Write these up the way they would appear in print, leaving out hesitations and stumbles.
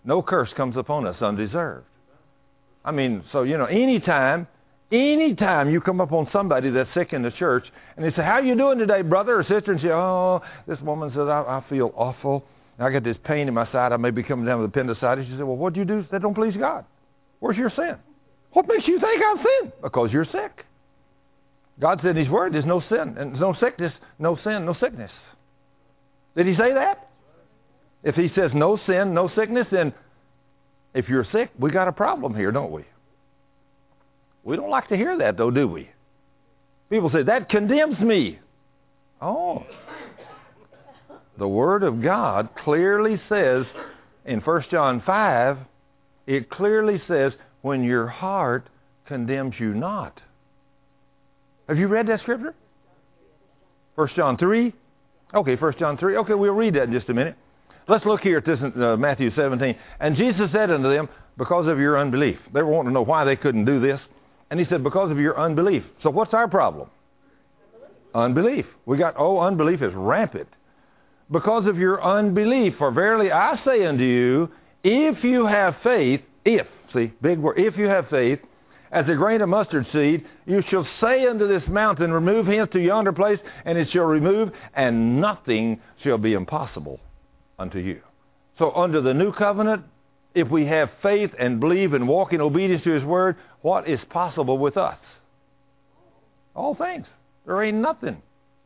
No curse comes upon us undeserved. I mean, so, anytime you come up on somebody that's sick in the church, and they say, how you doing today, brother or sister? And say, oh, this woman says, I feel awful. I got this pain in my side. I may be coming down with appendicitis. You say, well, what'd you do that don't please God? Where's your sin? What makes you think I've sinned? Because you're sick. God said in His Word, there's no sin, and no sickness, no sin, no sickness. Did He say that? If He says no sin, no sickness, then if you're sick, we got a problem here, don't we? We don't like to hear that, though, do we? People say, that condemns me. Oh. The Word of God clearly says in 1 John 5, it clearly says, when your heart condemns you not. Have you read that scripture? 1 John 3? Okay, 1 John 3. Okay, we'll read that in just a minute. Let's look here at this in Matthew 17. And Jesus said unto them, because of your unbelief. They were wanting to know why they couldn't do this. And He said, because of your unbelief. So what's our problem? Unbelief. Unbelief is rampant. Because of your unbelief. For verily I say unto you, if you have faith, big word, if you have faith, as a grain of mustard seed, you shall say unto this mountain, remove hence to yonder place, and it shall remove, and nothing shall be impossible unto you. So under the new covenant, if we have faith and believe and walk in obedience to His Word, what is possible with us? All things. There ain't nothing.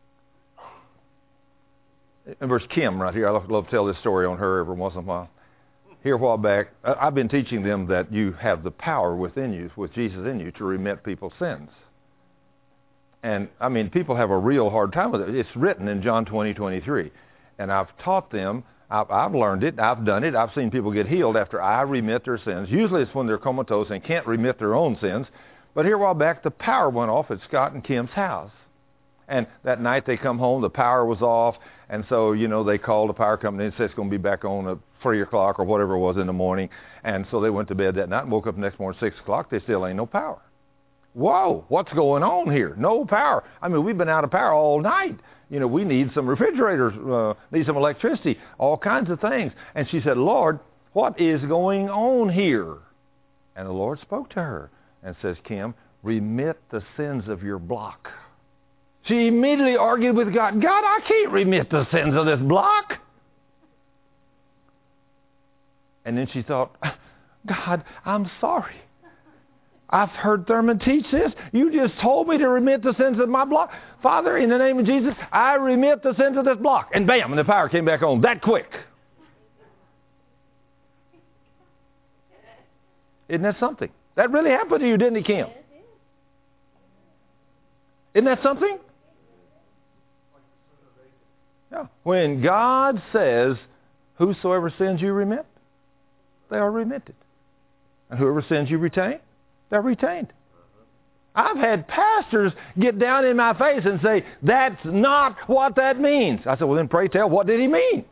And there's Kim right here. I love to tell this story on her every once in a while. Here a while back, I've been teaching them that you have the power within you, with Jesus in you, to remit people's sins. And, I mean, people have a real hard time with it. It's written in John 20:23. And I've taught them, I've learned it, I've done it, I've seen people get healed after I remit their sins. Usually it's when they're comatose and can't remit their own sins. But here a while back, the power went off at Scott and Kim's house. And that night they come home, the power was off, and so, they called the power company and said it's going to be back on at 3 o'clock or whatever it was in the morning. And so they went to bed that night and woke up the next morning at 6 o'clock. They still ain't no power. Whoa, what's going on here? No power. I mean, we've been out of power all night. We need some refrigerators, need some electricity, all kinds of things. And she said, Lord, what is going on here? And the Lord spoke to her and says, Kim, remit the sins of your block. She immediately argued with God. God, I can't remit the sins of this block. And then she thought, God, I'm sorry. I've heard Thurman teach this. You just told me to remit the sins of my block. Father, in the name of Jesus, I remit the sins of this block. And bam, and the power came back on that quick. Isn't that something? That really happened to you, didn't it, Kim? Isn't that something? Yeah. When God says, whosoever sins you remit, they are remitted. And whoever sins you retain, they're retained. I've had pastors get down in my face and say, that's not what that means. I said, well, then pray tell, what did he mean?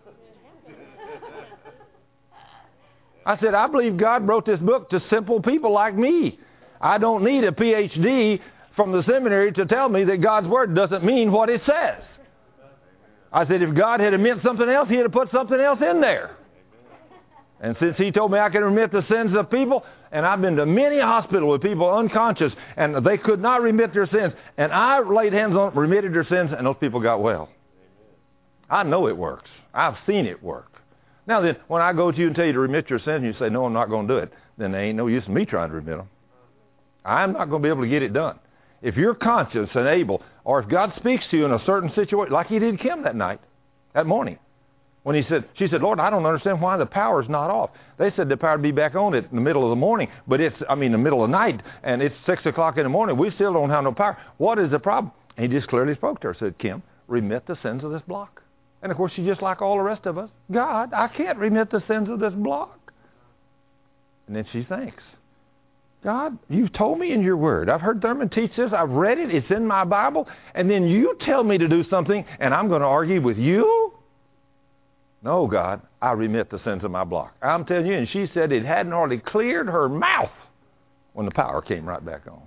I said, I believe God wrote this book to simple people like me. I don't need a PhD from the seminary to tell me that God's Word doesn't mean what it says. I said, if God had meant something else, He'd have put something else in there. And since He told me I can remit the sins of people, and I've been to many hospitals with people unconscious, and they could not remit their sins, and I laid hands on them, remitted their sins, and those people got well. I know it works. I've seen it work. Now then, when I go to you and tell you to remit your sins, and you say, no, I'm not going to do it, then there ain't no use in me trying to remit them. I'm not going to be able to get it done. If you're conscious and able, or if God speaks to you in a certain situation, like He did Kim that morning, when she said, Lord, I don't understand why the power's not off. They said the power would be back on in the middle of the morning, but the middle of the night, and it's 6 o'clock in the morning. We still don't have no power. What is the problem? And He just clearly spoke to her, said, Kim, remit the sins of this block. And of course, she's just like all the rest of us. God, I can't remit the sins of this block. And then she thinks, God, you've told me in your Word. I've heard Thurman teach this. I've read it. It's in my Bible. And then you tell me to do something, and I'm going to argue with you? No, God, I remit the sins of my block. I'm telling you, and she said it hadn't hardly cleared her mouth when the power came right back on.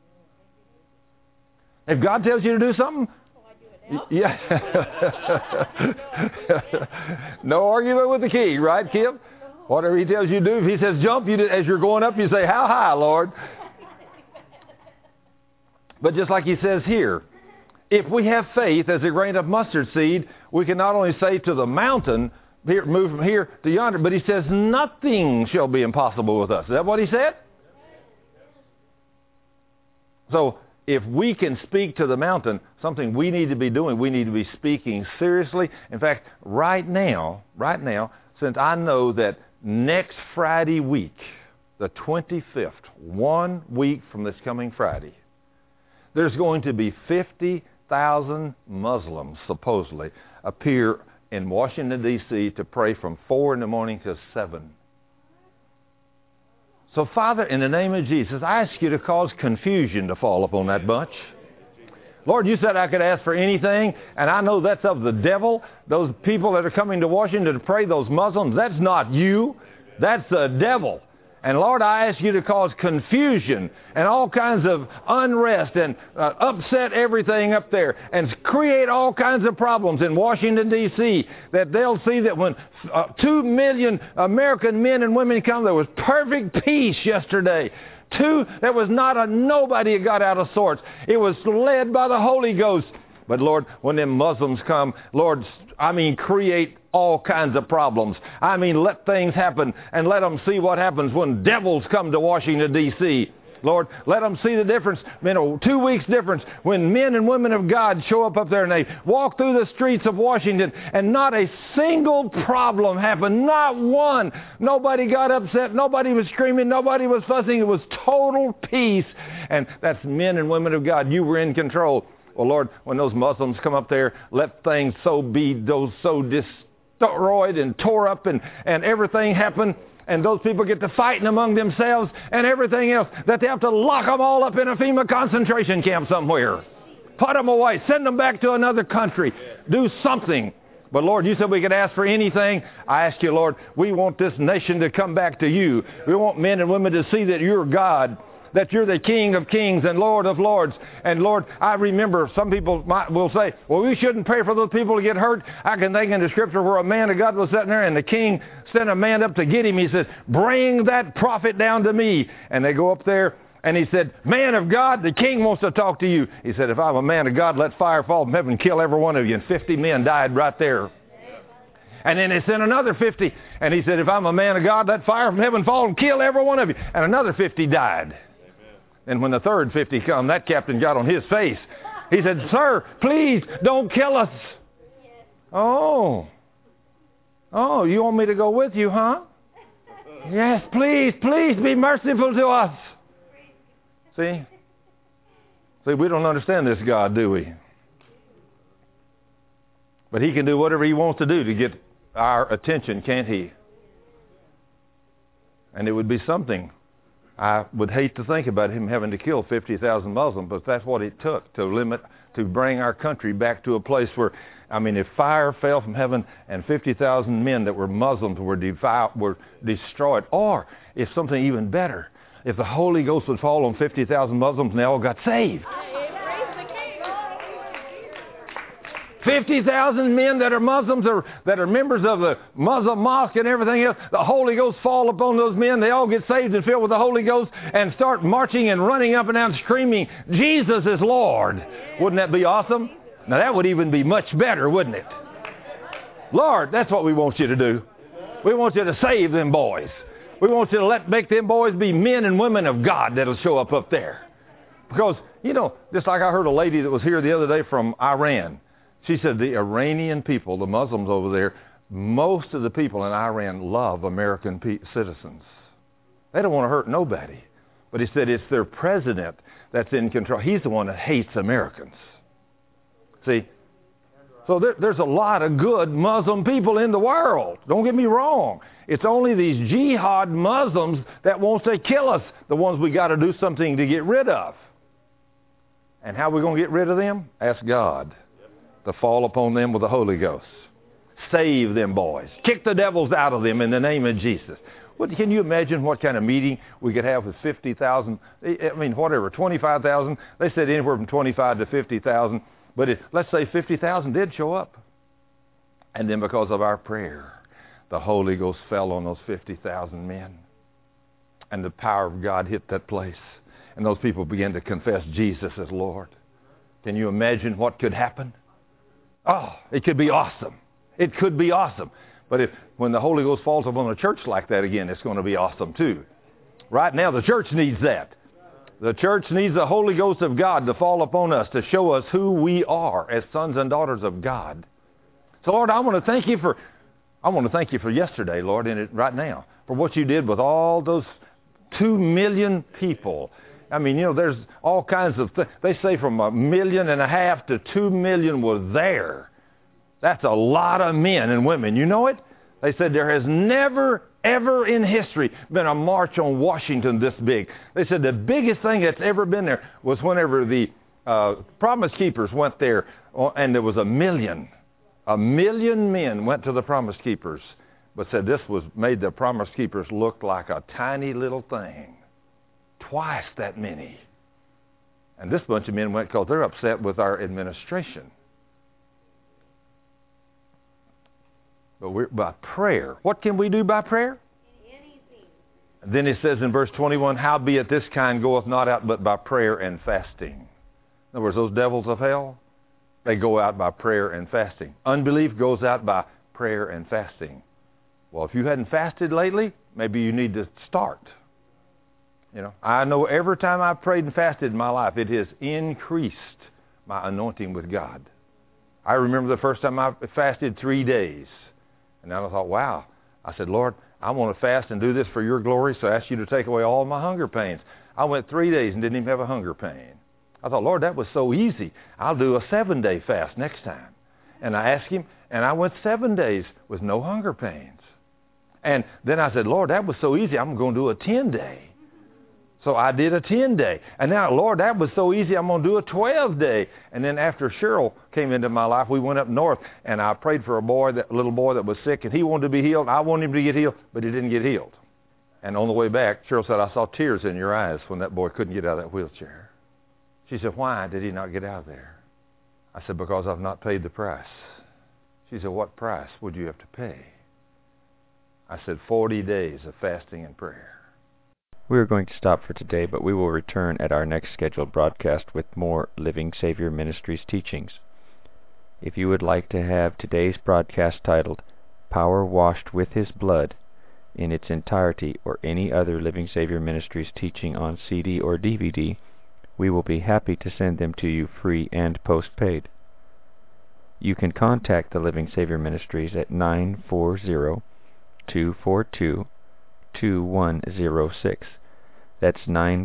If God tells you to do something, yeah. No argument with the key, right, Kim? Whatever he tells you to do, if he says jump, as you're going up, you say, how high, Lord? But just like he says here, if we have faith as a grain of mustard seed, we can not only say to the mountain, here, move from here to yonder, but he says nothing shall be impossible with us. Is that what he said? So if we can speak to the mountain, something we need to be doing, we need to be speaking seriously. In fact, right now, since I know that next Friday week, the 25th, 1 week from this coming Friday, there's going to be 50,000 Muslims, supposedly, appear in Washington, D.C. to pray from 4 in the morning to 7. So, Father, in the name of Jesus, I ask you to cause confusion to fall upon that bunch. Lord, you said I could ask for anything, and I know that's of the devil. Those people that are coming to Washington to pray, those Muslims, that's not you. That's the devil. And Lord, I ask you to cause confusion and all kinds of unrest and upset everything up there and create all kinds of problems in Washington, D.C., that they'll see that when 2 million American men and women come, there was perfect peace yesterday. There was not a nobody that got out of sorts. It was led by the Holy Ghost. But Lord, when them Muslims come, Lord, create all kinds of problems. Let things happen and let them see what happens when devils come to Washington, D.C. Lord, let them see the difference, 2 weeks difference when men and women of God show up there and they walk through the streets of Washington and not a single problem happened. Not one. Nobody got upset. Nobody was screaming. Nobody was fussing. It was total peace. And that's men and women of God. You were in control. Well, Lord, when those Muslims come up there, let things so destroyed and tore up and everything happen. And those people get to fighting among themselves and everything else, that they have to lock them all up in a FEMA concentration camp somewhere. Put them away. Send them back to another country. Do something. But Lord, you said we could ask for anything. I ask you, Lord, we want this nation to come back to you. We want men and women to see that you're God, that you're the King of kings and Lord of lords. And Lord, I remember some people will say, well, we shouldn't pray for those people to get hurt. I can think in the scripture where a man of God was sitting there and the king sent a man up to get him. He said, bring that prophet down to me. And they go up there and he said, man of God, the king wants to talk to you. He said, if I'm a man of God, let fire fall from heaven and kill every one of you. And 50 men died right there. And then they sent another 50. And he said, if I'm a man of God, let fire from heaven fall and kill every one of you. And another 50 died. And when the third 50 come, that captain got on his face. He said, sir, please don't kill us. Oh, you want me to go with you, huh? Yes, please be merciful to us. See, we don't understand this God, do we? But he can do whatever he wants to do to get our attention, can't he? And it would be something. I would hate to think about him having to kill 50,000 Muslims, but that's what it took to bring our country back to a place where, if fire fell from heaven and 50,000 men that were Muslims were destroyed, or if something even better, if the Holy Ghost would fall on 50,000 Muslims and they all got saved. 50,000 men that are Muslims or that are members of the Muslim mosque and everything else, the Holy Ghost fall upon those men. They all get saved and filled with the Holy Ghost and start marching and running up and down screaming, Jesus is Lord. Wouldn't that be awesome? Now that would even be much better, wouldn't it? Lord, that's what we want you to do. We want you to save them boys. We want you to make them boys be men and women of God that'll show up there. Because, just like I heard a lady that was here the other day from Iran. She said the Iranian people, the Muslims over there, most of the people in Iran love American citizens. They don't want to hurt nobody. But he said it's their president that's in control. He's the one that hates Americans. See? So there's a lot of good Muslim people in the world. Don't get me wrong. It's only these jihad Muslims that wants to kill us, the ones we got to do something to get rid of. And how are we going to get rid of them? Ask God to fall upon them with the Holy Ghost. Save them boys. Kick the devils out of them in the name of Jesus. Can you imagine what kind of meeting we could have with 50,000? 25,000. They said anywhere from 25 to 50,000. But let's say 50,000 did show up. And then because of our prayer, the Holy Ghost fell on those 50,000 men. And the power of God hit that place. And those people began to confess Jesus as Lord. Can you imagine what could happen? Oh, it could be awesome. It could be awesome. But when the Holy Ghost falls upon a church like that again, it's going to be awesome too. Right now, the church needs that. The church needs the Holy Ghost of God to fall upon us, to show us who we are as sons and daughters of God. So, Lord, I want to thank you for yesterday, Lord, right now, for what you did with all those 2 million people. I mean, there's all kinds of things. They say from 1.5 million to 2 million were there. That's a lot of men and women. You know it? They said there has never, ever in history been a march on Washington this big. They said the biggest thing that's ever been there was whenever the Promise Keepers went there, and there was 1 million. 1 million men went to the Promise Keepers, but said this made the Promise Keepers look like a tiny little thing. Twice that many. And this bunch of men went because they're upset with our administration. But by prayer. What can we do by prayer? Anything. And then it says in verse 21, howbeit this kind goeth not out but by prayer and fasting. In other words, those devils of hell, they go out by prayer and fasting. Unbelief goes out by prayer and fasting. Well, if you hadn't fasted lately, maybe you need to start. I know every time I've prayed and fasted in my life, it has increased my anointing with God. I remember the first time I fasted 3 days. And then I thought, wow. I said, Lord, I want to fast and do this for your glory, so I ask you to take away all my hunger pains. I went 3 days and didn't even have a hunger pain. I thought, Lord, that was so easy. I'll do a 7-day fast next time. And I asked him, and I went 7 days with no hunger pains. And then I said, Lord, that was so easy. I'm going to do a 10-day. So I did a 10-day. And now, Lord, that was so easy. I'm going to do a 12-day. And then after Cheryl came into my life, we went up north, and I prayed for a little boy that was sick, and he wanted to be healed. I wanted him to get healed, but he didn't get healed. And on the way back, Cheryl said, I saw tears in your eyes when that boy couldn't get out of that wheelchair. She said, why did he not get out of there? I said, because I've not paid the price. She said, what price would you have to pay? I said, 40 days of fasting and prayer. We are going to stop for today, but we will return at our next scheduled broadcast with more Living Savior Ministries teachings. If you would like to have today's broadcast titled, Power Washed with His Blood, in its entirety, or any other Living Savior Ministries teaching on CD or DVD, we will be happy to send them to you free and postpaid. You can contact the Living Savior Ministries at 940-242-2106. That's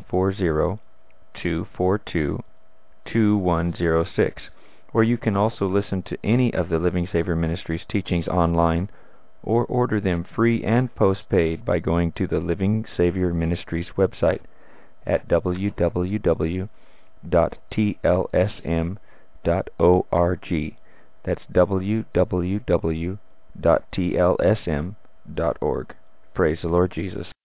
940-242-2106. Or you can also listen to any of the Living Savior Ministries teachings online, or order them free and postpaid by going to the Living Savior Ministries website at www.tlsm.org. That's www.tlsm.org. Praise the Lord Jesus.